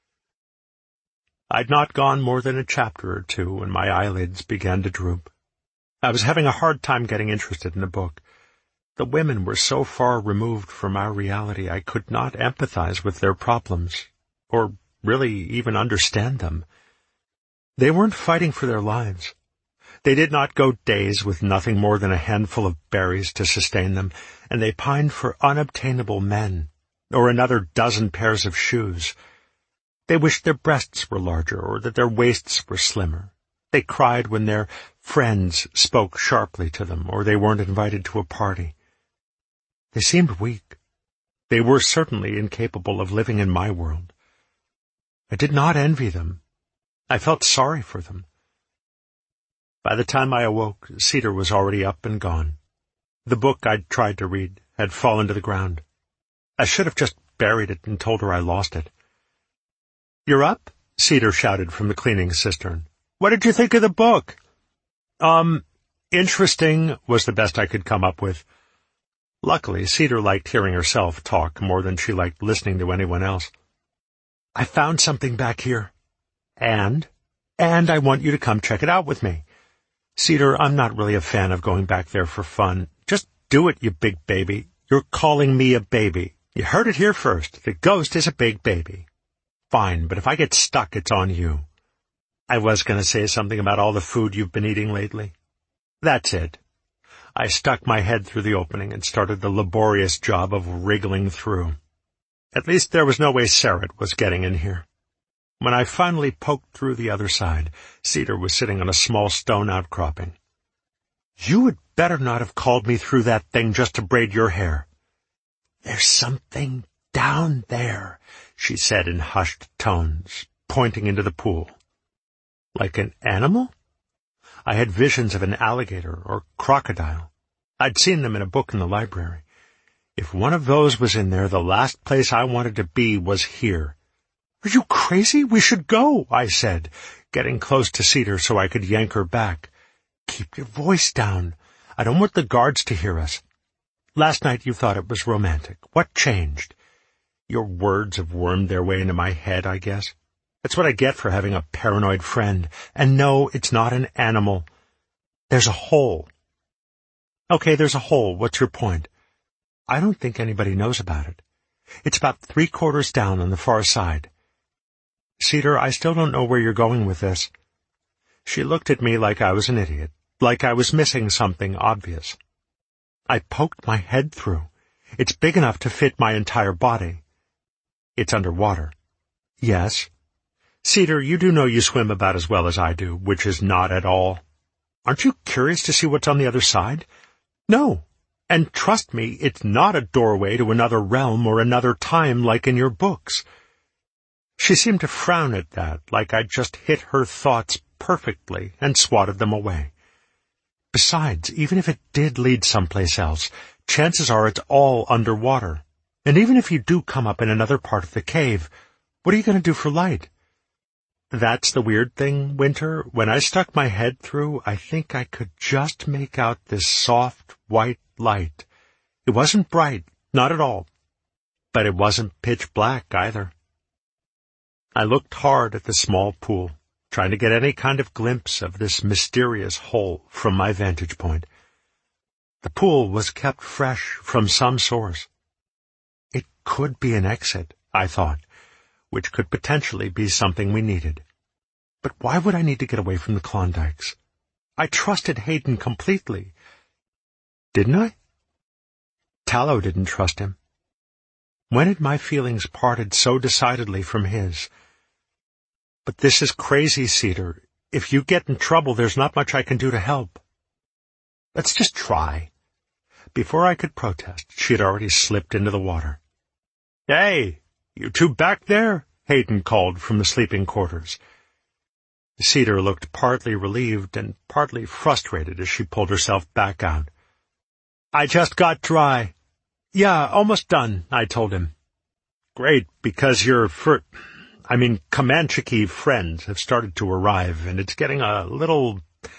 I'd not gone more than a chapter or two when my eyelids began to droop. I was having a hard time getting interested in the book. The women were so far removed from our reality I could not empathize with their problems, or really even understand them. They weren't fighting for their lives. They did not go days with nothing more than a handful of berries to sustain them, and they pined for unobtainable men, or another dozen pairs of shoes. They wished their breasts were larger, or that their waists were slimmer. They cried when their friends spoke sharply to them, or they weren't invited to a party. They seemed weak. They were certainly incapable of living in my world. I did not envy them. I felt sorry for them. By the time I awoke, Cedar was already up and gone. The book I'd tried to read had fallen to the ground. I should have just buried it and told her I lost it. "You're up?" Cedar shouted from the cleaning cistern. "What did you think of the book?" Interesting was the best I could come up with. Luckily, Cedar liked hearing herself talk more than she liked listening to anyone else. "I found something back here. And I want you to come check it out with me. Cedar, I'm not really a fan of going back there for fun. Just do it, you big baby. You're calling me a baby. You heard it here first. The ghost is a big baby. Fine, but if I get stuck, it's on you." I was going to say something about all the food you've been eating lately. That's it. I stuck my head through the opening and started the laborious job of wriggling through. At least there was no way Sarah was getting in here. When I finally poked through the other side, Cedar was sitting on a small stone outcropping. "You had better not have called me through that thing just to braid your hair." "There's something down there," she said in hushed tones, pointing into the pool. Like an animal? I had visions of an alligator or crocodile. I'd seen them in a book in the library. If one of those was in there, the last place I wanted to be was here. "Are you crazy? We should go," I said, getting close to Cedar so I could yank her back. "Keep your voice down. I don't want the guards to hear us. Last night you thought it was romantic. What changed?" Your words have wormed their way into my head, I guess. That's what I get for having a paranoid friend. And no, it's not an animal. There's a hole. Okay, there's a hole. What's your point? I don't think anybody knows about it. It's about 3/4 down on the far side. Cedar, I still don't know where you're going with this. She looked at me like I was an idiot, like I was missing something obvious. I poked my head through. It's big enough to fit my entire body. It's underwater. Yes. Cedar, you do know you swim about as well as I do, which is not at all. Aren't you curious to see what's on the other side? No. And trust me, it's not a doorway to another realm or another time like in your books. She seemed to frown at that, like I'd just hit her thoughts perfectly and swatted them away. Besides, even if it did lead someplace else, chances are it's all underwater. And even if you do come up in another part of the cave, what are you going to do for light? That's the weird thing, Winter. When I stuck my head through, I think I could just make out this soft, white light. It wasn't bright, not at all. But it wasn't pitch black either. I looked hard at the small pool, trying to get any kind of glimpse of this mysterious hole from my vantage point. The pool was kept fresh from some source. It could be an exit, I thought, which could potentially be something we needed. But why would I need to get away from the Klondikes? I trusted Hayden completely. Didn't I? Tallow didn't trust him. When had my feelings parted so decidedly from his? But this is crazy, Cedar. If you get in trouble, there's not much I can do to help. Let's just try. Before I could protest, she had already slipped into the water. "Hey, you two back there?" Hayden called from the sleeping quarters. Cedar looked partly relieved and partly frustrated as she pulled herself back out. "I just got dry." "Yeah, almost done," I told him. "Great, because your Comanche friends have started to arrive, and it's getting a little,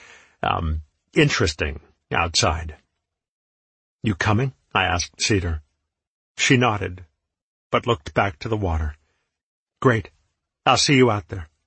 interesting outside." "You coming?" I asked Cedar. She nodded, but looked back to the water. "Great. I'll see you out there."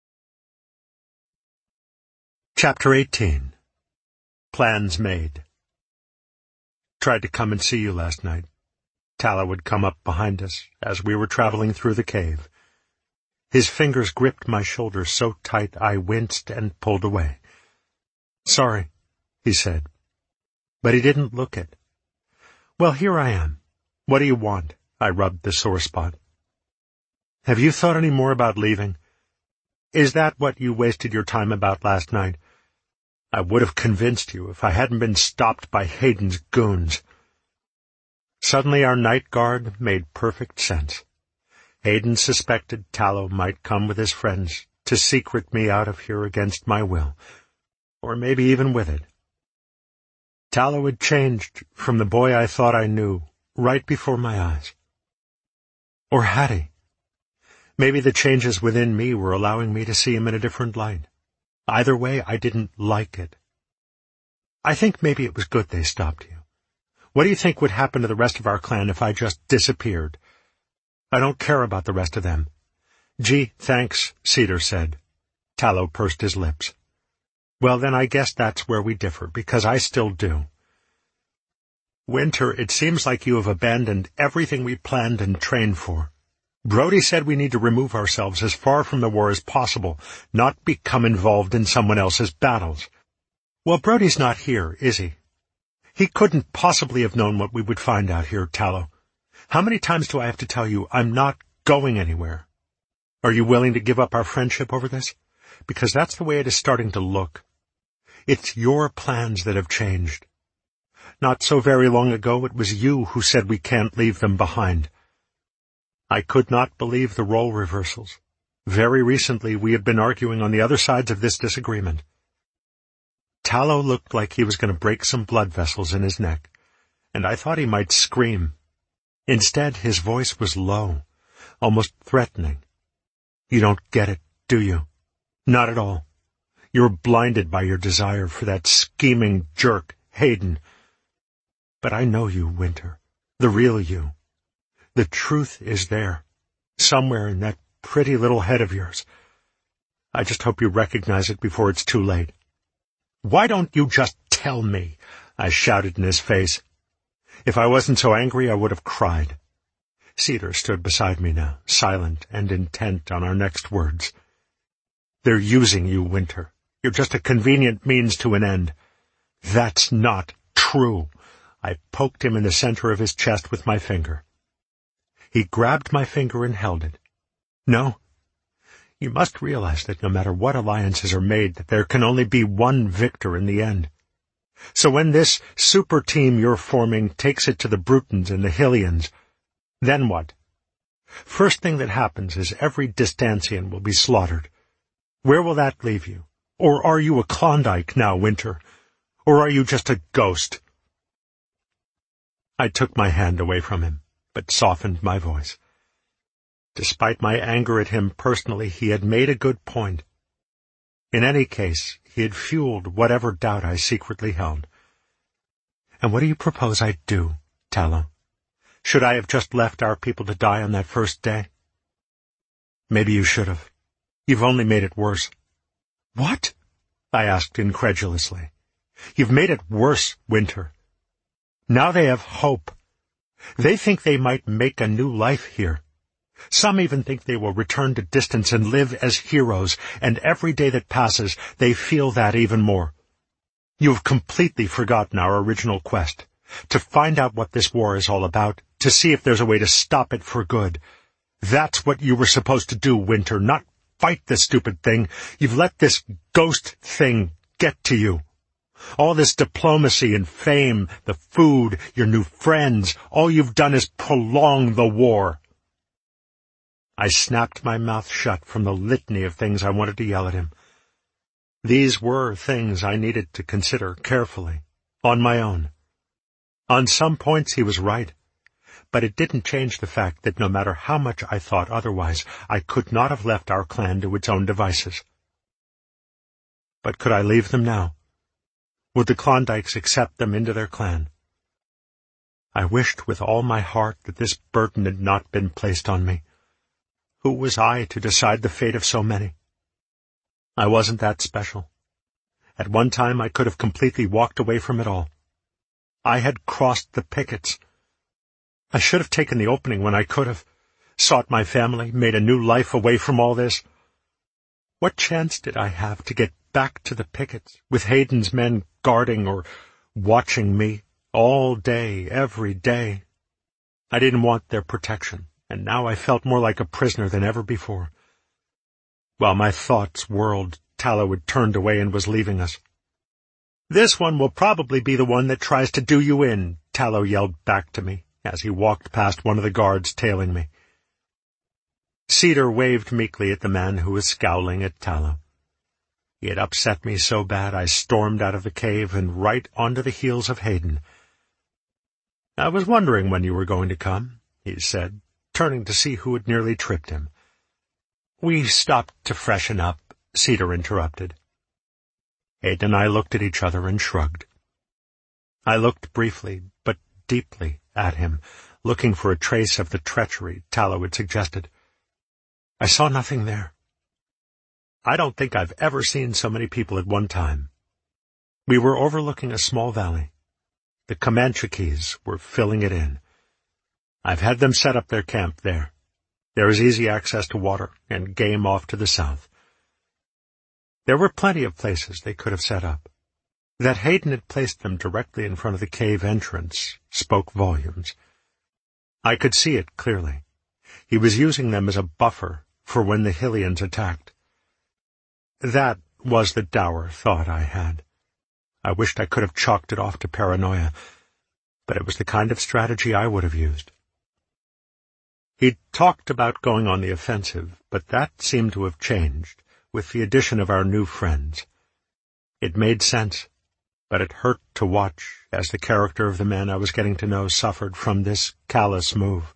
Chapter 18. Plans Made. Tried to come and see you last night. Tallow would come up behind us as we were traveling through the cave. His fingers gripped my shoulder so tight I winced and pulled away. "Sorry," he said. But he didn't look it. "Well, here I am. What do you want?" I rubbed the sore spot. "Have you thought any more about leaving? Is that what you wasted your time about last night? I would have convinced you if I hadn't been stopped by Hayden's goons." Suddenly our night guard made perfect sense. Hayden suspected Tallow might come with his friends to secret me out of here against my will, or maybe even with it. Tallow had changed from the boy I thought I knew right before my eyes. Or had he? Maybe the changes within me were allowing me to see him in a different light. Either way, I didn't like it. I think maybe it was good they stopped you. What do you think would happen to the rest of our clan if I just disappeared? I don't care about the rest of them. "Gee, thanks," Cedar said. Tallow pursed his lips. "Well, then I guess that's where we differ, because I still do." "Winter, it seems like you have abandoned everything we planned and trained for." Brody said we need to remove ourselves as far from the war as possible, not become involved in someone else's battles. Well, Brody's not here, is he? He couldn't possibly have known what we would find out here, Tallow. How many times do I have to tell you I'm not going anywhere? Are you willing to give up our friendship over this? Because that's the way it is starting to look. It's your plans that have changed. Not so very long ago it was you who said we can't leave them behind. I could not believe the role reversals. Very recently we had been arguing on the other sides of this disagreement. Tallow looked like he was going to break some blood vessels in his neck, and I thought he might scream. Instead, his voice was low, almost threatening. You don't get it, do you? Not at all. You're blinded by your desire for that scheming jerk, Hayden. But I know you, Winter, the real you. The truth is there, somewhere in that pretty little head of yours. I just hope you recognize it before it's too late. Why don't you just tell me? I shouted in his face. If I wasn't so angry, I would have cried. Cedar stood beside me now, silent and intent on our next words. They're using you, Winter. You're just a convenient means to an end. That's not true. I poked him in the center of his chest with my finger. He grabbed my finger and held it. No. You must realize that no matter what alliances are made, that there can only be one victor in the end. So when this super team you're forming takes it to the Brutons and the Hillians, then what? First thing that happens is every Distancian will be slaughtered. Where will that leave you? Or are you a Klondike now, Winter? Or are you just a ghost? I took my hand away from him, but softened my voice. Despite my anger at him personally, he had made a good point. In any case, he had fueled whatever doubt I secretly held. And what do you propose I do, Tallow? Should I have just left our people to die on that first day? Maybe you should have. You've only made it worse. What? I asked incredulously. You've made it worse, Winter. Now they have hope. They think they might make a new life here. Some even think they will return to Distance and live as heroes, and every day that passes, they feel that even more. You've completely forgotten our original quest, to find out what this war is all about, to see if there's a way to stop it for good. That's what you were supposed to do, Winter, not fight this stupid thing. You've let this ghost thing get to you. All this diplomacy and fame, the food, your new friends, all you've done is prolong the war. I snapped my mouth shut from the litany of things I wanted to yell at him. These were things I needed to consider carefully, on my own. On some points he was right, but it didn't change the fact that no matter how much I thought otherwise, I could not have left our clan to its own devices. But could I leave them now? Would the Klondikes accept them into their clan? I wished with all my heart that this burden had not been placed on me. Who was I to decide the fate of so many? I wasn't that special. At one time I could have completely walked away from it all. I had crossed the pickets. I should have taken the opening when I could have, sought my family, made a new life away from all this. What chance did I have to get back to the pickets, with Hayden's men guarding or watching me all day, every day? I didn't want their protection, and now I felt more like a prisoner than ever before. While my thoughts whirled, Tallow had turned away and was leaving us. "This one will probably be the one that tries to do you in," Tallow yelled back to me, as he walked past one of the guards tailing me. Cedar waved meekly at the man who was scowling at Tallow. He had upset me so bad I stormed out of the cave and right onto the heels of Hayden. "I was wondering when you were going to come," he said, turning to see who had nearly tripped him. "We stopped to freshen up," Cedar interrupted. Hayden and I looked at each other and shrugged. I looked briefly, but deeply, at him, looking for a trace of the treachery Tallow had suggested. I saw nothing there. I don't think I've ever seen so many people at one time. We were overlooking a small valley. The Comanchees were filling it in. I've had them set up their camp there. There is easy access to water and game off to the south. There were plenty of places they could have set up. That Hayden had placed them directly in front of the cave entrance spoke volumes. I could see it clearly. He was using them as a buffer for when the Hylians attacked. That was the dour thought I had. I wished I could have chalked it off to paranoia, but it was the kind of strategy I would have used. He'd talked about going on the offensive, but that seemed to have changed with the addition of our new friends. It made sense, but it hurt to watch as the character of the man I was getting to know suffered from this callous move.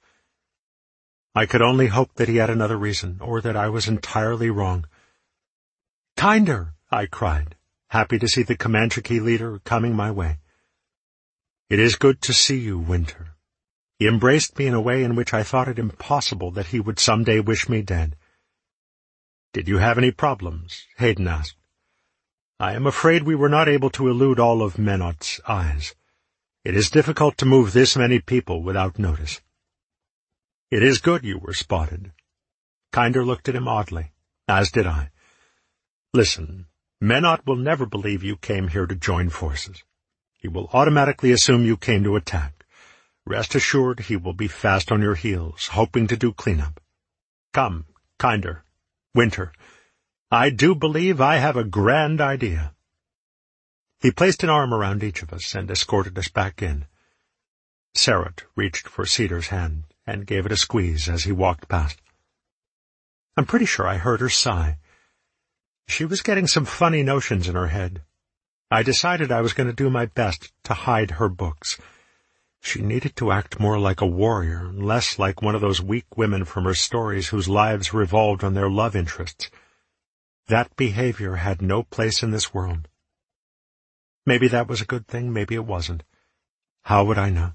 I could only hope that he had another reason, or that I was entirely wrong. "Kinder!" I cried, happy to see the Comanche leader coming my way. "It is good to see you, Winter." He embraced me in a way in which I thought it impossible that he would someday wish me dead. "Did you have any problems?" Hayden asked. "I am afraid we were not able to elude all of Menot's eyes. It is difficult to move this many people without notice." "It is good you were spotted." Kinder looked at him oddly, as did I. "Listen, Menot will never believe you came here to join forces. He will automatically assume you came to attack. Rest assured he will be fast on your heels, hoping to do cleanup. Come, Kinder, Winter, I do believe I have a grand idea." He placed an arm around each of us and escorted us back in. Sarah reached for Cedar's hand and gave it a squeeze as he walked past. I'm pretty sure I heard her sigh. She was getting some funny notions in her head. I decided I was going to do my best to hide her books. She needed to act more like a warrior, less like one of those weak women from her stories whose lives revolved on their love interests. That behavior had no place in this world. Maybe that was a good thing, maybe it wasn't. How would I know?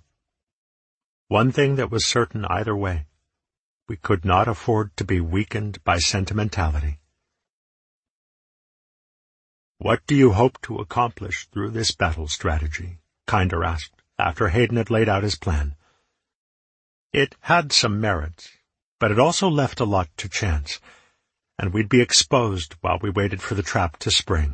One thing that was certain either way: we could not afford to be weakened by sentimentality. "What do you hope to accomplish through this battle strategy?" Kinder asked, after Hayden had laid out his plan. It had some merits, but it also left a lot to chance, and we'd be exposed while we waited for the trap to spring.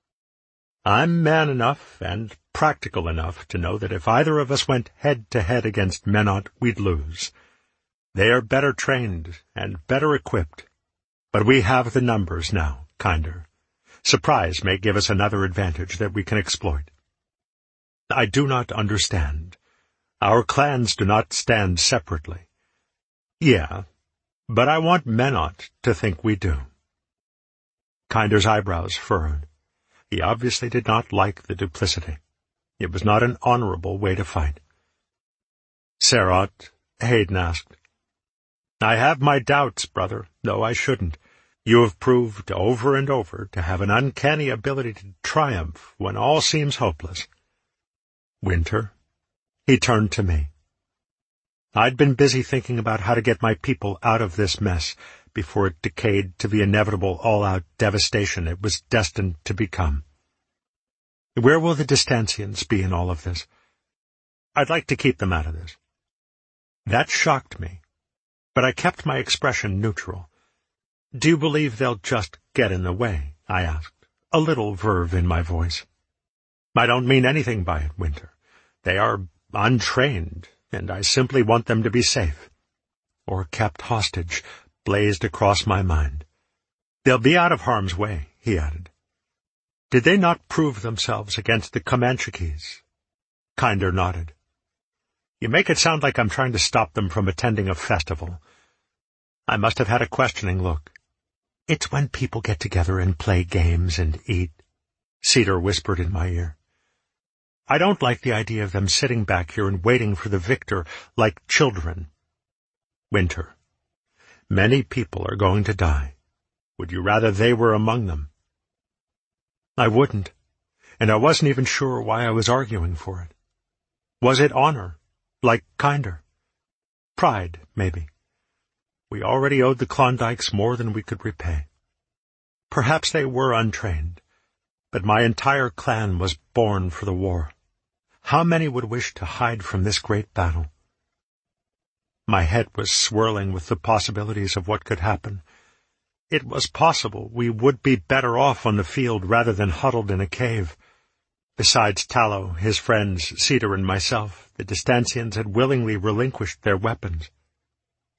I'm man enough and practical enough to know that if either of us went head-to-head against Menot, we'd lose. They are better trained and better equipped, but we have the numbers now, Kinder. Surprise may give us another advantage that we can exploit. I do not understand. Our clans do not stand separately. Yeah, but I want Menot to think we do. Kinder's eyebrows furrowed. He obviously did not like the duplicity. It was not an honorable way to fight. "Sarot," Hayden asked. "I have my doubts, brother, though I shouldn't. You have proved over and over to have an uncanny ability to triumph when all seems hopeless." "Winter?" He turned to me. I'd been busy thinking about how to get my people out of this mess before it decayed to the inevitable all-out devastation it was destined to become. Where will the Distantians be in all of this? I'd like to keep them out of this. That shocked me, but I kept my expression neutral. "Do you believe they'll just get in the way?" I asked, a little verve in my voice. "I don't mean anything by it, Winter. They are untrained, and I simply want them to be safe." Or kept hostage blazed across my mind. "They'll be out of harm's way," he added. "Did they not prove themselves against the Comanches?" Kinder nodded. "You make it sound like I'm trying to stop them from attending a festival." I must have had a questioning look. "It's when people get together and play games and eat," Cedar whispered in my ear. "I don't like the idea of them sitting back here and waiting for the victor like children." "Winter, many people are going to die. Would you rather they were among them?" I wouldn't, and I wasn't even sure why I was arguing for it. Was it honor, like Kinder? Pride, maybe. We already owed the Klondikes more than we could repay. Perhaps they were untrained, but my entire clan was born for the war. How many would wish to hide from this great battle? My head was swirling with the possibilities of what could happen. It was possible we would be better off on the field rather than huddled in a cave. Besides Tallow, his friends, Cedar, and myself, the Distantians had willingly relinquished their weapons.